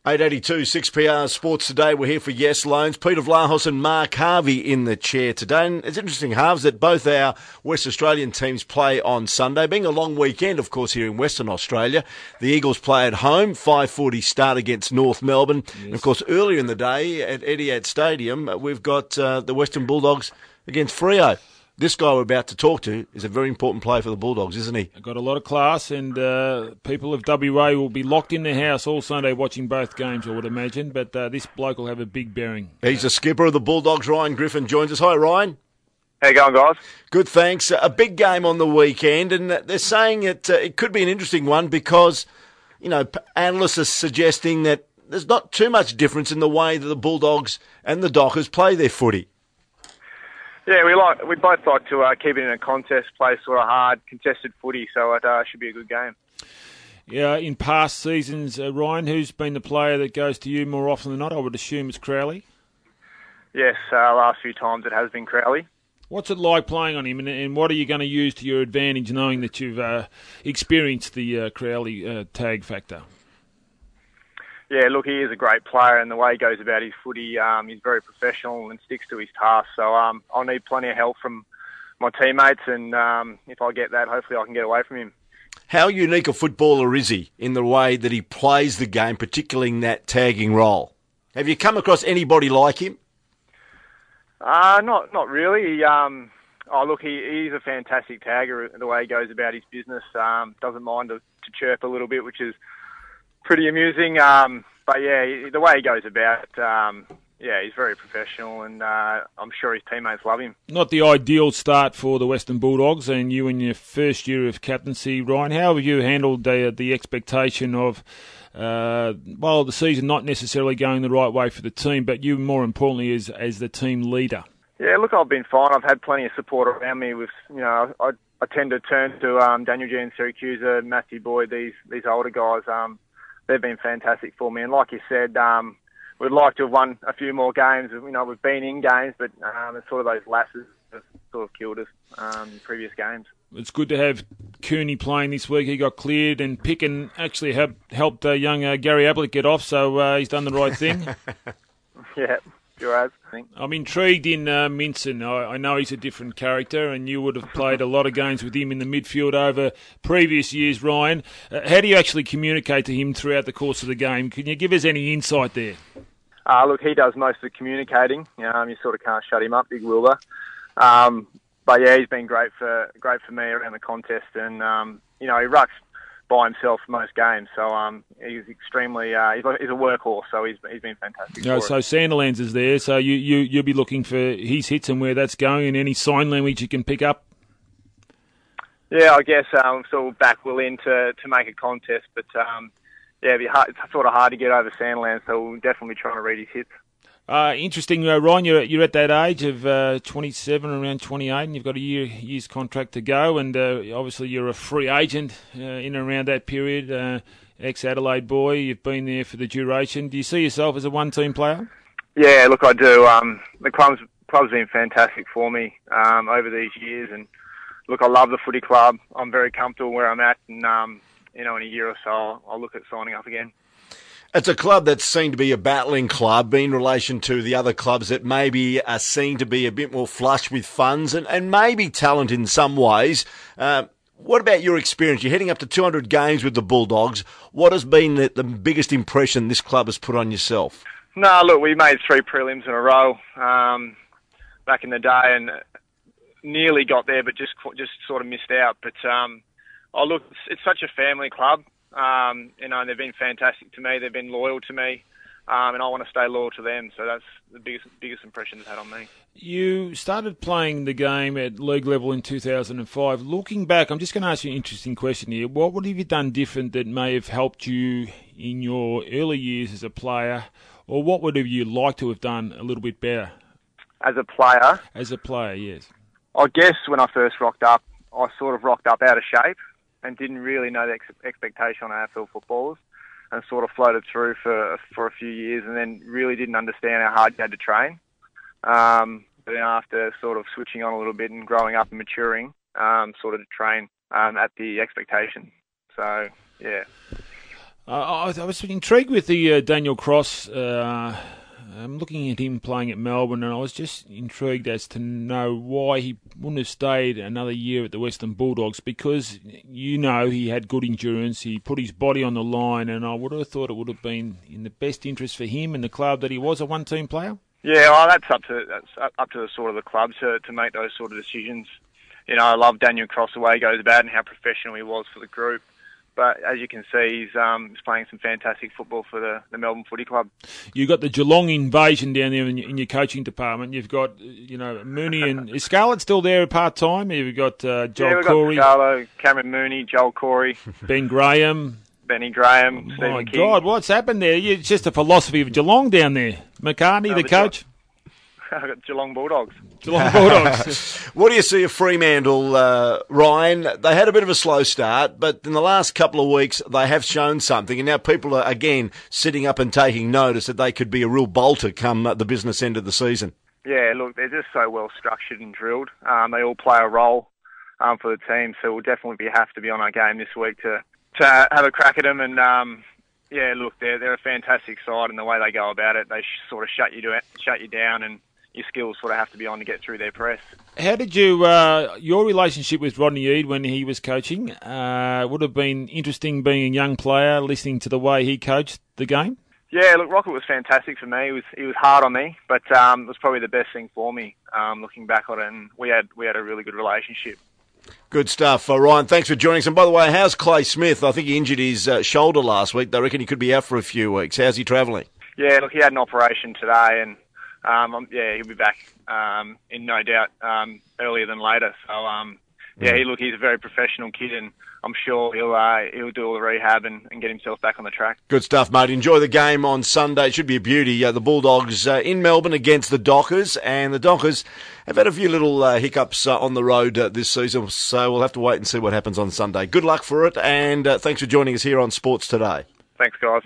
8:82, 6PR Sports Today. We're here for Yes Loans. Peter Vlahos and Mark Harvey in the chair today. And it's interesting, Harves, that both our West Australian teams play on Sunday. Being a long weekend, of course, here in Western Australia. The Eagles play at home, 5:40 start against North Melbourne. Yes. And, of course, earlier in the day at Etihad Stadium, we've got the Western Bulldogs against Freo. This guy we're about to talk to is a very important player for the Bulldogs, isn't he? Got a lot of class, and people of WA will be locked in their house all Sunday watching both games, I would imagine. But this bloke will have a big bearing. He's the skipper of the Bulldogs. Ryan Griffin joins us. Hi, Ryan. How you going, guys? Good, thanks. A big game on the weekend, and they're saying it could be an interesting one because, you know, analysts are suggesting that there's not too much difference in the way that the Bulldogs and the Dockers play their footy. Yeah, we both like to keep it in a contest, play sort of hard, contested footy, so it should be a good game. Yeah, in past seasons, Ryan, who's been the player that goes to you more often than not? I would assume it's Crowley. Yes, last few times it has been Crowley. What's it like playing on him, and what are you going to use to your advantage, knowing that you've experienced the Crowley tag factor? Yeah, look, he is a great player, and the way he goes about his footy, he's very professional and sticks to his task. So I'll need plenty of help from my teammates, and if I get that, hopefully I can get away from him. How unique a footballer is he in the way that he plays the game, particularly in that tagging role? Have you come across anybody like him? Not really. He's a fantastic tagger, the way he goes about his business. Doesn't mind to chirp a little bit, which is pretty amusing, but yeah, the way he goes about it, he's very professional, and I'm sure his teammates love him. Not the ideal start for the Western Bulldogs, and you in your first year of captaincy, Ryan. How have you handled the expectation of, the season not necessarily going the right way for the team, but you more importantly as the team leader? Yeah, look, I've been fine. I've had plenty of support around me. With I tend to turn to Daniel G. Syracuse, Matthew Boyd, these older guys. They've been fantastic for me, and like you said, we'd like to have won a few more games. We've been in games, but it's sort of those lapses that sort of killed us in previous games. It's good to have Cooney playing this week. He got cleared, and Picken actually helped young Gary Ablett get off, so he's done the right thing. Yeah. Sure has, I think. I'm intrigued in Minson. I know he's a different character, and you would have played a lot of games with him in the midfield over previous years, Ryan. How do you actually communicate to him throughout the course of the game? Can you give us any insight there? Look, he does most of the communicating. You sort of can't shut him up, Big Wilbur. But yeah, he's been great for me around the contest, and he rucks by himself most games, so he's extremely he's a workhorse, so he's been fantastic. So Sandilands is there, so you'll be looking for his hits and where that's going, and any sign language you can pick up. Yeah, I guess sort of back Will in to make a contest, but it'd be hard, it's sort of hard to get over Sandilands, so we'll definitely be trying to read his hits. Interesting, Ryan. You're at that age of 27, around 28, and you've got a year's contract to go, and obviously you're a free agent in and around that period. Ex-Adelaide boy, you've been there for the duration. Do you see yourself as a one-team player? Yeah, look, I do. The club's been fantastic for me over these years, and look, I love the footy club. I'm very comfortable where I'm at, and in a year or so, I'll look at signing up again. It's a club that's seen to be a battling club in relation to the other clubs that maybe are seen to be a bit more flush with funds and maybe talent in some ways. What about your experience? You're heading up to 200 games with the Bulldogs. What has been the biggest impression this club has put on yourself? No, look, we made 3 prelims in a row back in the day, and nearly got there, but just sort of missed out. But look, it's such a family club. They've been fantastic to me. They've been loyal to me, and I want to stay loyal to them. So that's the biggest impression it's had on me. You started playing the game at league level in 2005. Looking back, I'm just going to ask you an interesting question here. What have you done different that may have helped you in your early years as a player, or what would have you liked to have done a little bit better? As a player? As a player, yes. I guess when I first rocked up, I sort of rocked up out of shape and didn't really know the expectation on AFL footballers, and sort of floated through for a few years, and then really didn't understand how hard you had to train. But then after sort of switching on a little bit and growing up and maturing, sort of to train at the expectation. So, yeah. I was intrigued with the Daniel Cross. I'm looking at him playing at Melbourne, and I was just intrigued as to know why he wouldn't have stayed another year at the Western Bulldogs, because, he had good endurance, he put his body on the line, and I would have thought it would have been in the best interest for him and the club that he was a one-team player. Yeah, well, that's up to the sort of the club to make those sort of decisions. I love Daniel Cross, the way he goes about and how professional he was for the group. But as you can see, he's playing some fantastic football for the Melbourne Footy Club. You've got the Geelong invasion down there in your coaching department. You've got, Mooney and... Is Scarlett still there part-time? You've got Joel Corey. Yeah, we've got Scarlett, Cameron Mooney, Joel Corey. Ben Graham. Benny Graham, Stephen My King. God, what's happened there? It's just a philosophy of Geelong down there. McCartney, the coach. I've got Geelong Bulldogs. Geelong Bulldogs. What do you see of Fremantle, Ryan? They had a bit of a slow start, but in the last couple of weeks they have shown something, and now people are again sitting up and taking notice that they could be a real bolter come the business end of the season. Yeah, look, they're just so well structured and drilled. They all play a role for the team, so we'll definitely have to be on our game this week to have a crack at them. And yeah, look, they're a fantastic side, and the way they go about it, they sort of shut you down, and your skills sort of have to be on to get through their press. How did you, your relationship with Rodney Eade when he was coaching, would have been interesting being a young player, listening to the way he coached the game? Yeah, look, Rocket was fantastic for me. He was hard on me, but it was probably the best thing for me, looking back on it, and we had a really good relationship. Good stuff. Ryan, thanks for joining us. And by the way, how's Clay Smith? I think he injured his shoulder last week. They reckon he could be out for a few weeks. How's he travelling? Yeah, look, he had an operation today, and he'll be back in no doubt earlier than later. So he's a very professional kid, and I'm sure he'll do all the rehab and get himself back on the track. Good stuff, mate. Enjoy the game on Sunday. It should be a beauty. The Bulldogs in Melbourne against the Dockers, and the Dockers have had a few little hiccups on the road this season, so we'll have to wait and see what happens on Sunday. Good luck for it, and thanks for joining us here on Sports Today. Thanks, guys.